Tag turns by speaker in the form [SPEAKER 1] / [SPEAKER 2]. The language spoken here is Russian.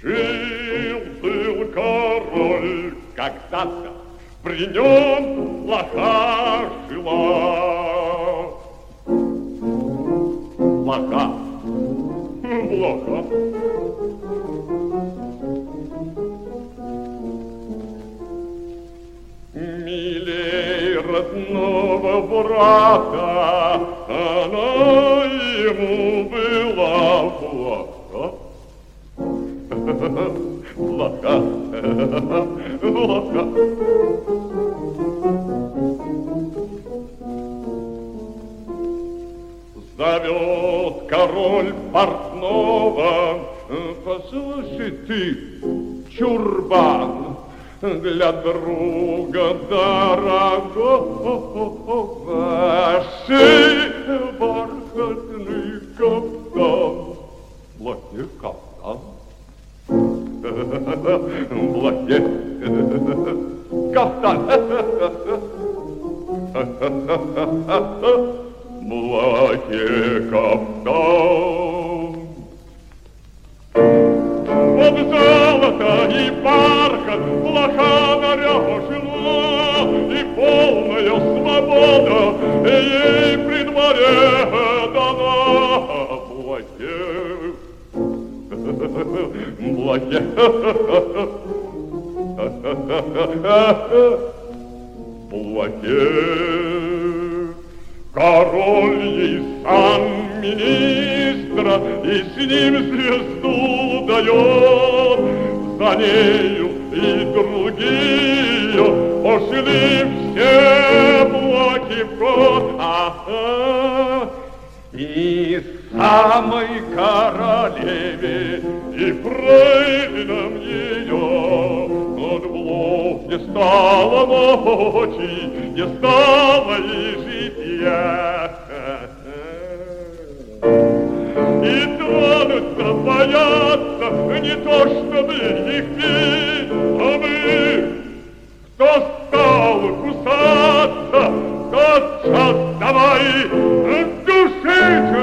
[SPEAKER 1] Жил-был король когда-то, при нем блоха жила. Блоха. Блоха. Милей родного брата, она ему была блоха. Блоха. Блоха. Зовет король портного: послушай ты, чурбан, для друга дорогого шей бархатный кафтан. Блохе кафтан. Блохе кафтан. Блохе кафтан. Под золото и бархат блоха наряжена, и полная свобода ей при дворе дана. Блохе, блохе, блохе. Король ей сан министра и с ним звезду дает. За нею и другие пошли все блоки в ход. И самой королеве и фрейлинам ее от блох не стало ночи, не стало и житья. И тронуться боятся не то, чтобы их бить, а мы, кто стал кусаться, тотчас давай душить.